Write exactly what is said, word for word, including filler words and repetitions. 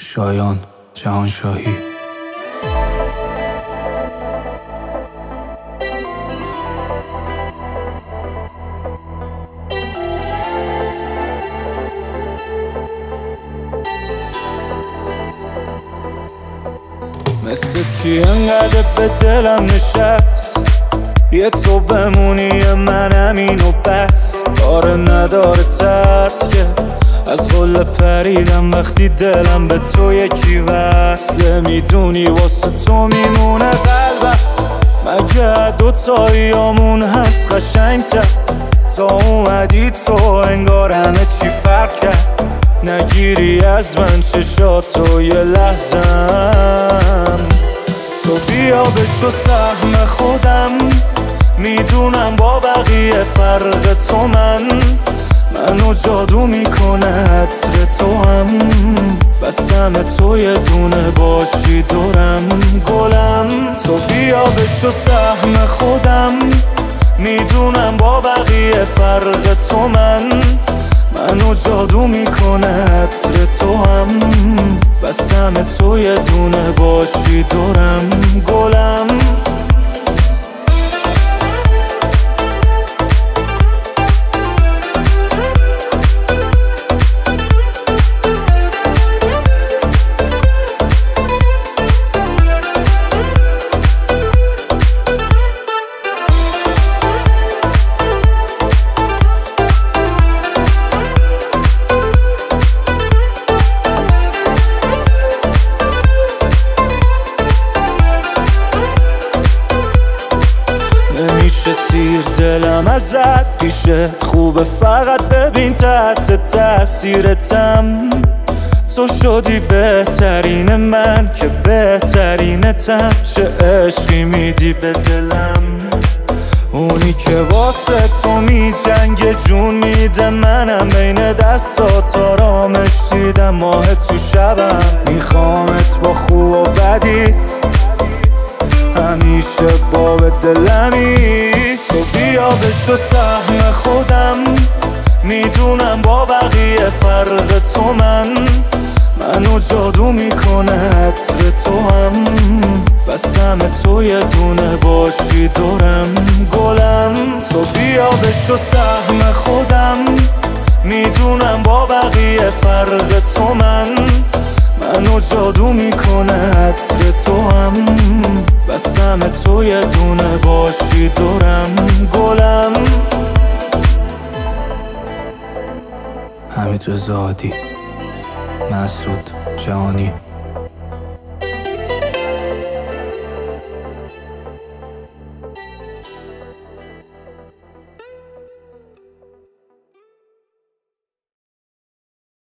شایان جهانشاهی. مثلت کی انقدر به دلم نشست، یه تو بمونی یه منم اینو بس. کار نداره ترس که از قله پریدم وقتی دلم به تو یکی وصله. میدونی واسه تو میمونه قلبم، مگه دوتاییامون هست قشنگ‌تر. تا اومدی تو انگار همه چی فرق کرد. نگیری از من چشاتو یه لحظم، تو بیا بشو سهم خودم. میدونم با بقیه فرق تو من، منو جادو میکنه عطر تو هم. بس همه تو یه دونه باشی دورم گلم. تو بیا بشو سهم خودم. میدونم با بقیه فرق تو من، منو جادو میکنه عطر تو هم. بس همه تو یه دونه باشی دورم گلم. نمیشه سیر دلم ازت پیشت خوبه، فقط ببین تحت تاثیرتم. تو شدی بهترین من که بهترینتم. چه عشقی میدی به دلم، اونی که واسه تو می جنگ جون میده. منم بین دستات آرامش دیدم، ماه تو شبم. میخوامت با خوب و بدیت همیشه با به دلمی. تو بیا بشو سهم خودم. میدونم با بقیه فرق تو من، منو جادو میکنه عطر تو هم. بس همه تو یه دونه باشی دورم گلم. تو بیا بشو سهم خودم. میدونم با بقیه فرق تو من، منو جادو میکنه عطر تو هم. بس همه تو یه دونه باشی دورم گلم. حمید رضا عادی، مسعود جهانی.